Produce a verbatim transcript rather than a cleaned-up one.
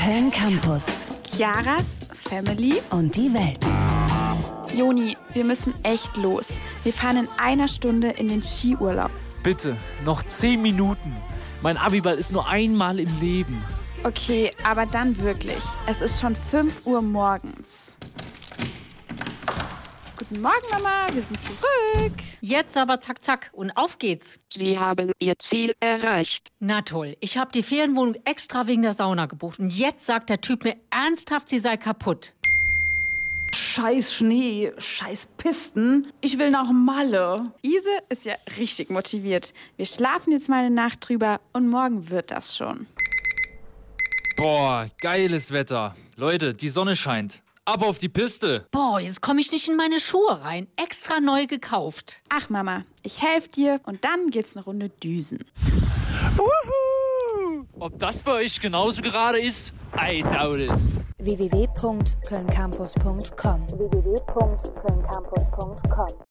Köln Campus. Chiaras Family und die Welt. Joni, wir müssen echt los. Wir fahren in einer Stunde in den Skiurlaub. Bitte, noch zehn Minuten. Mein Abiball ist nur einmal im Leben. Okay, aber dann wirklich. Es ist schon fünf Uhr morgens. Guten Morgen, Mama. Wir sind zurück. Jetzt aber zack, zack und auf geht's. Sie haben Ihr Ziel erreicht. Na toll, ich habe die Ferienwohnung extra wegen der Sauna gebucht. Und jetzt sagt der Typ mir ernsthaft, sie sei kaputt. Scheiß Schnee, scheiß Pisten. Ich will nach Malle. Ise ist ja richtig motiviert. Wir schlafen jetzt mal eine Nacht drüber und morgen wird das schon. Boah, geiles Wetter. Leute, die Sonne scheint. Ab auf die Piste. Boah, jetzt komme ich nicht in meine Schuhe rein. Extra neu gekauft. Ach Mama, ich helfe dir und dann geht's eine Runde düsen. Wuhu! Ob das bei euch genauso gerade ist? I doubt it. w w w punkt köln campus punkt com w w w punkt köln campus punkt com